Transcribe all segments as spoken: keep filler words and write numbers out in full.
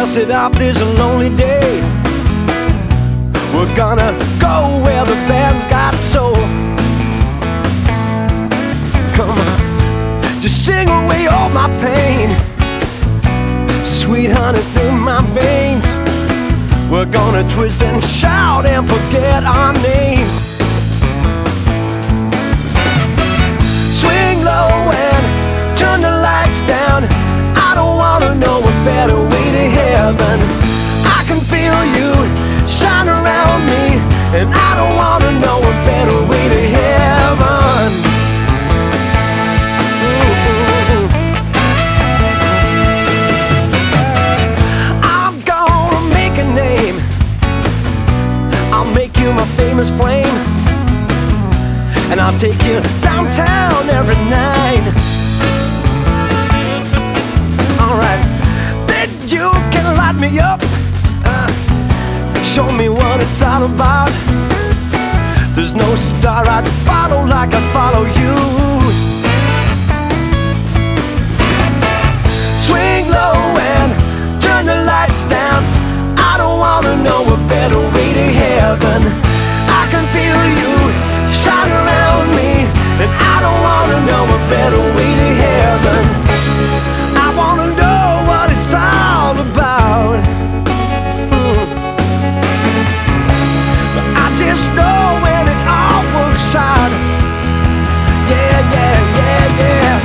dust it off this lonely day. We're gonna go where the band's got soul. Come on, just sing away all my pain. Sweet honey through my veins. We're gonna twist and shout and forget our names. Swing low and turn the lights down. I don't wanna know a better way to heaven. I can feel you shine around me, and I don't wanna know a better way to heaven. Ooh. I'm gonna make a name. I'll make you my famous flame, and I'll take you downtown every night. Alright, then you can light me up, uh, show me what it's all about. There's no star I'd follow like I follow you. Swing low and turn the lights down. I don't wanna know a better way to heaven. I can feel you shine around me, and I don't wanna know a better way to heaven. I wanna know what it's all about. Mm. But I just know when it all works out. Yeah, yeah, yeah, yeah.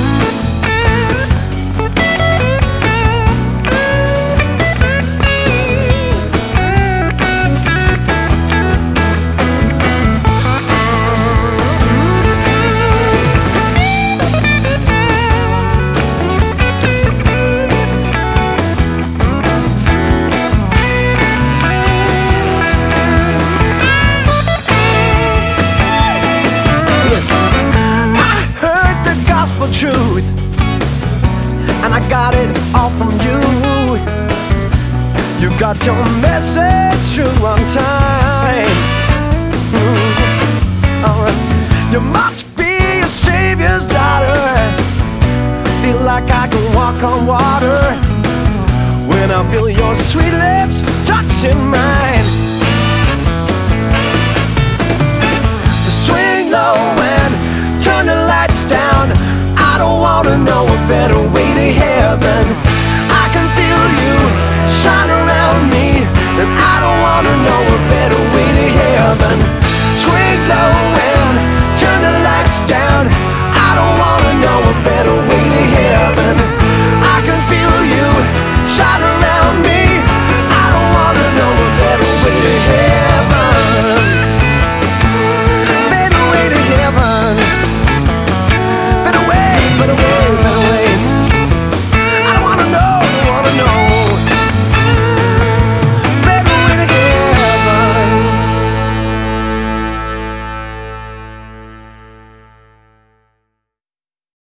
Truth, and I got it all from you. You got your message through on time. Mm. Alright, you must be a savior's daughter. Feel like I can walk on water when I feel your sweet lips touching mine.